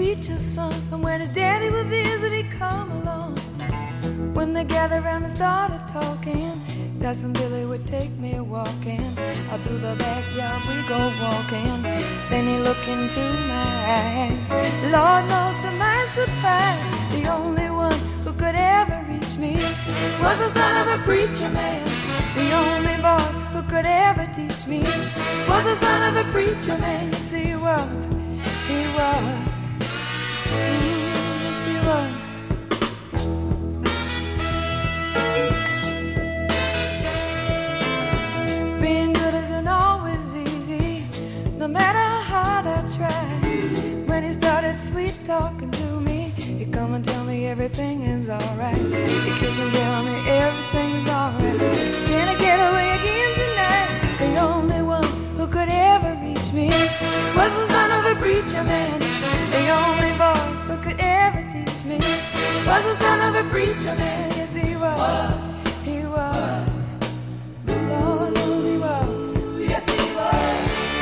preacher's son, and when his daddy would visit, he'd come along. When they gathered around and started talking, Cousin Billy would take me walking. Out through the backyard we go walking. Then he looked into my eyes. Lord knows to my surprise, the only one who could ever reach me was the son of a preacher man. The only boy who could ever teach me was the son of a preacher man. Yes, he was. He was. Yes, he was. Being good isn't always easy, no matter how hard I try. When he started sweet talking to me, he'd come and tell me everything is alright. He'd kiss and tell me everything is alright. Can I get away again tonight? The only one who could ever reach me was the son of a preacher man. The only boy who could ever teach me was the son of a preacher man. Yes, he was. He was. Lord knows he was. Yes, he was.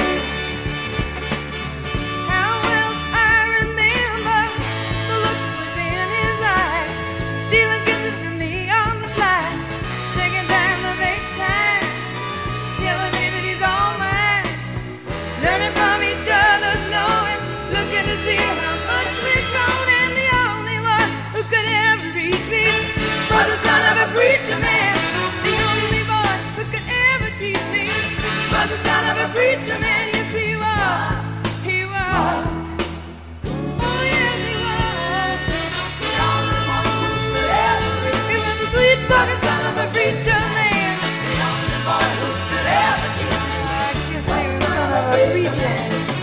How well I remember the look was in his eyes, stealing kisses from me on the slide, taking time to make time, telling me that he's all mine, learning from each other's knowing, looking to see how much we've grown. And the only one who could ever reach me was the son of a preacher man. The only boy who could ever teach me was the son of a preacher man. Yes, he was. He was. Oh, yes, he was. The only one who could ever reach me. He was the sweet talking son of a preacher man. The only boy who could ever teach me. I guess he was the son of a preacher man.